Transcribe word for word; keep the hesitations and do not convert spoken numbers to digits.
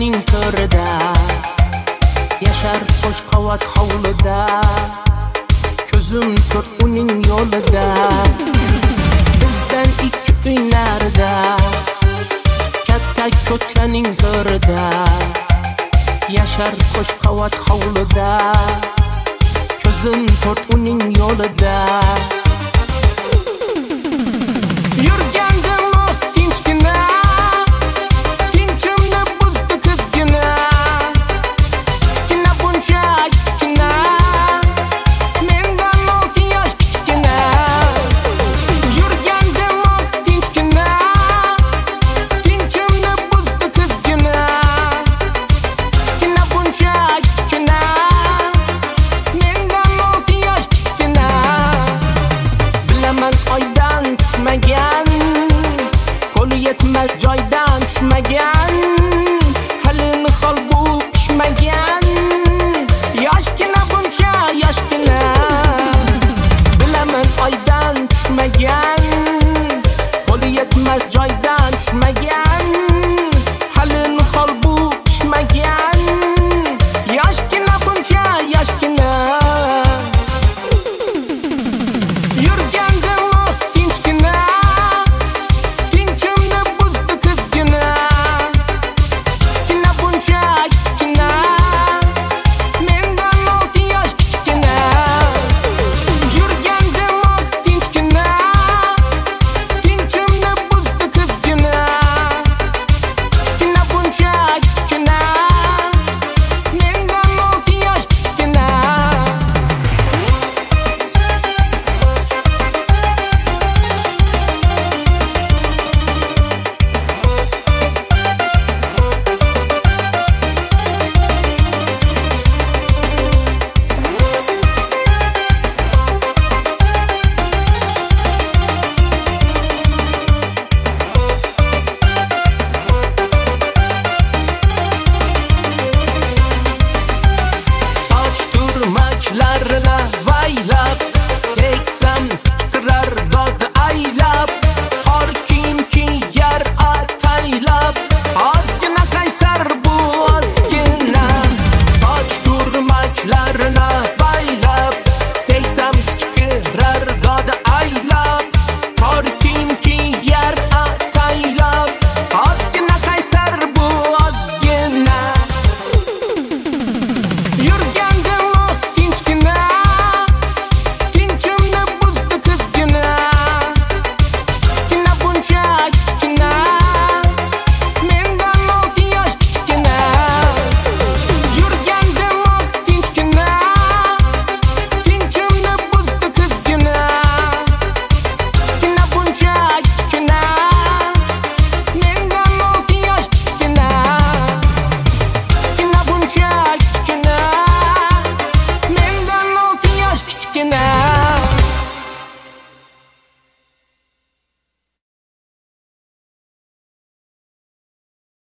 ko'chaning to'rida yashar qo'shqavat hovlida, ko'zim to'rt uning yo'lida. Bizdan ikki uy narida, katta ko'chaning to'rida yashar qo'shqavat hovlida, ko'zim to'rt uning yo'lida. Yurgandim tinchgina, tinchimni buzdi kuzgina. Kichkina buncha kichkina, mendan olti yosh kichkina. Yurgandim tinchgina, tinchimni buzdi kuzgina. Kichkina buncha kichkina, mendan olti yosh kichkina. Bilaman oydan tushmagan, qo'li yetmas joydan tushmagan, hali nihol bu pishmagan. Yoshgina buncha yoshgina, bilaman oydan tushmagan, qo'li yetmas joydan tushmagan,